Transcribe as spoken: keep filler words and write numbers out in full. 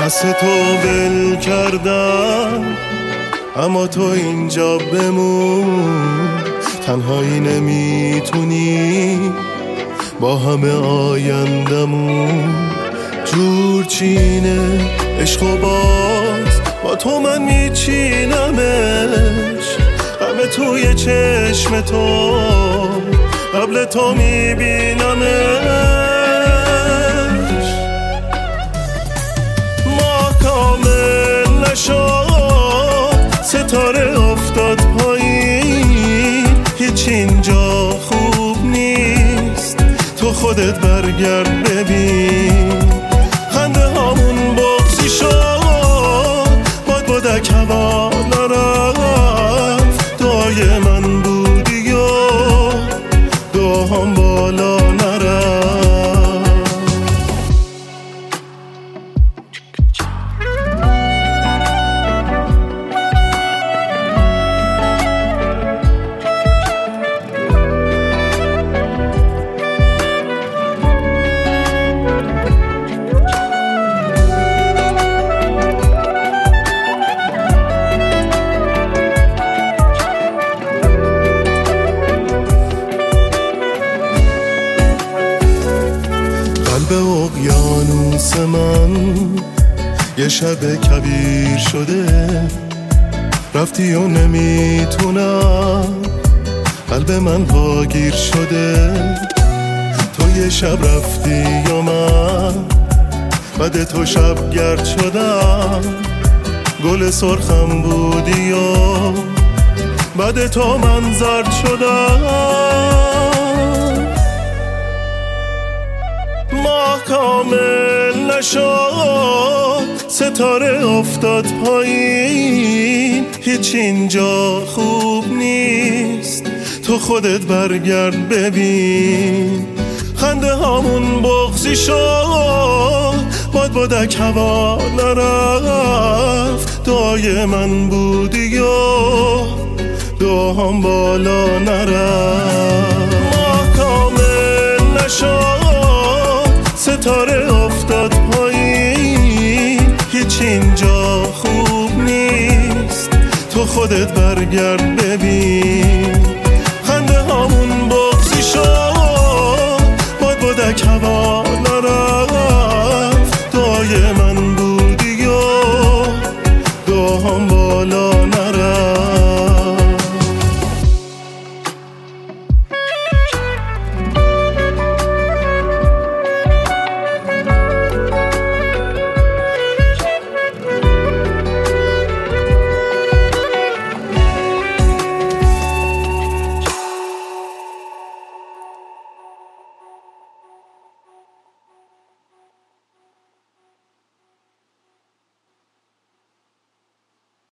دست تو ول کردم اما تو اینجا بمون. تنهایی نمیتونی با همه آیندمون. جور چینه عشق و باز با تو من میچینمش. همه توی چشم تو قبل تو میبینمش. ما کامل نشد ستاره افتاد پایین. هیچ اینجا خوب نیست تو خودت برگرد ببین. خنده هامون بغضی شد باد بادک هوا نرفت. دعای من بودی و دعاهام بالا نرفت. قلب اقیانوس من یه شب کبیر شده. رفتی و نمیتونم، قلب من پاگیر شده. تو یه شب رفتی و من بعد تو شب گرد شدم. گل سرخم بودی و بعد تو من زرد شدم. ماه کامل نشد ستاره افتاد پایین. هیچ اینجا خوب نیست تو خودت برگرد ببین. خنده هامون بغضی شد باد بادک هوا نرفت. دعای من بودی و دعاهام بالا نرفت. ماه کامل نشد ستاره افتاد پایین. هیچ اینجا خوب نیست تو خودت برگرد ببین. خنده هامون بغضی شد باد بادک هوا